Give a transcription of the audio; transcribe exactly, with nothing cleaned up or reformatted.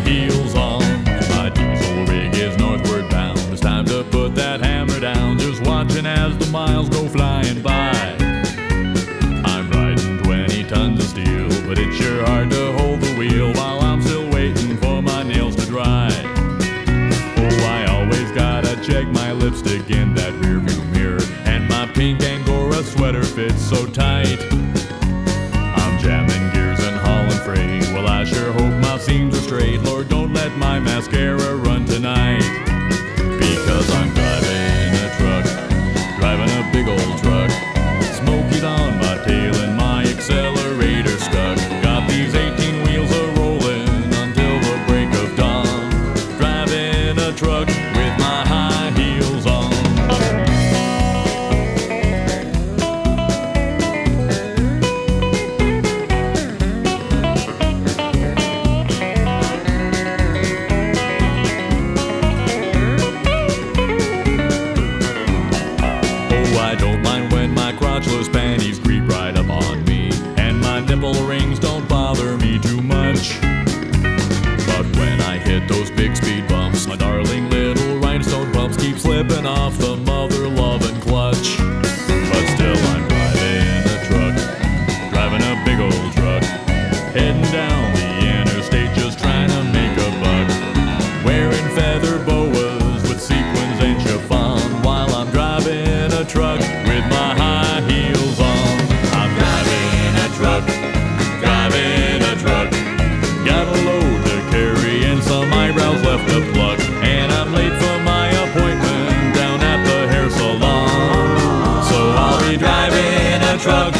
heels on. My diesel rig is northward bound. It's time to put that hammer down. Just watching as the miles go flying by. I'm riding twenty tons of steel, but it's sure hard to hold the wheel while I'm still waiting for my nails to dry. Oh, I always gotta check my lipstick in that rearview mirror, and my pink Angora sweater fits so tight. I'm jamming gears and hauling freight. Well, I sure hope my seams are straight. Lord, don't let my mascara run tonight. Because I'm driving a truck, driving a big old truck. Smoky's on my tail and my accelerator stuck. Got these eighteen wheels a-rolling until the break of dawn. Driving a truck with my high heels on. I don't mind when my crotchless panties creep right up on me, and my nipple rings don't bother me too much. But when I hit those big speed bumps, my darling little rhinestone bumps keep slipping off the mother-loving clutch. But still I'm driving a truck, driving a big old truck, heading down the interstate just trying to make a buck. Wearing feather boas with sequins and chiffon while I'm driving a truck with my high heels on. I'm driving a truck, driving a truck. Got a load to carry and some eyebrows left to pluck, and I'm late for my appointment down at the hair salon. So I'll be driving a truck